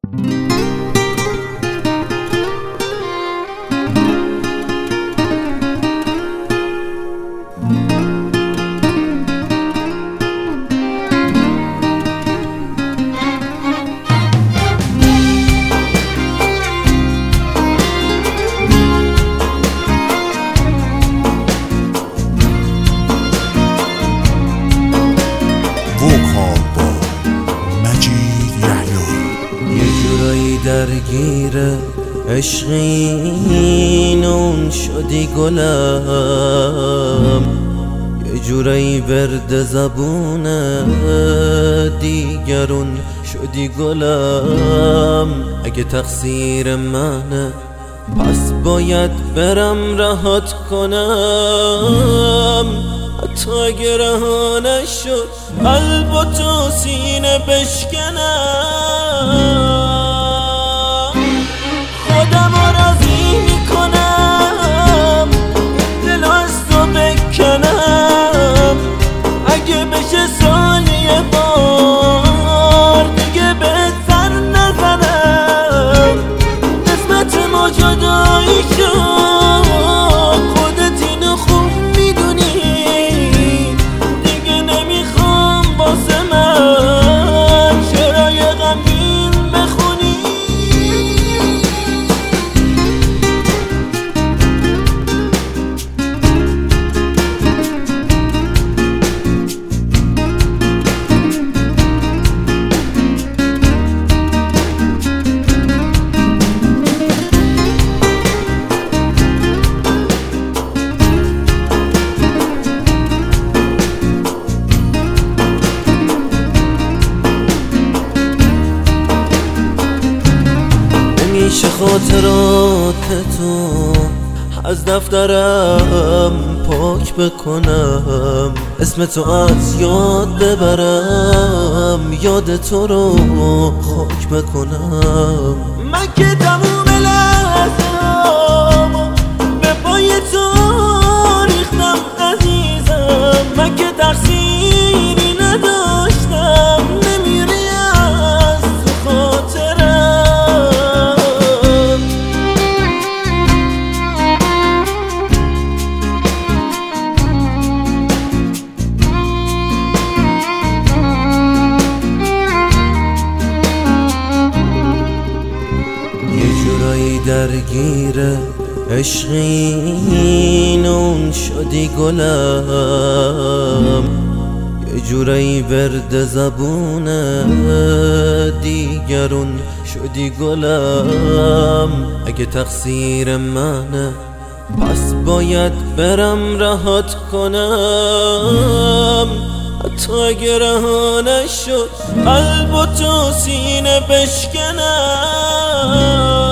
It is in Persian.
درگیر عشقین اون شدی گلم، یه جورایی ورد زبون دیگرون شدی گلم. اگه تقصیر منه پس باید برم رهات کنم، حتی اگه رها نشد قلب و تو سینه بشکنم. خودم راضی میکنم دل از تو بکنم، اگه بشه سالی بار دیگه بهت سر نزنم. قسمت ما جدایی شد، خودت اینو خوب میدونی، دیگه نمیخوام واسه من شعرهای غمگین بخونی. میشه خاطرات تو از دفترم پاک بکنم، اسم تو از یاد ببرم، یاد تو رو خاک بکنم. من که تموم لحظه‌ام به پای تو ریختم عزیزم، من که تقصیری نداشتم، نمیری از تو خاطرم. درگیر عشقین اون شدی گلم، یه جورایی ورد زبون دیگرون شدی گلم. اگه تقصیر منه پس باید برم رهات کنم، حتی اگه رها نشد قلب و تو سینه بشکنم.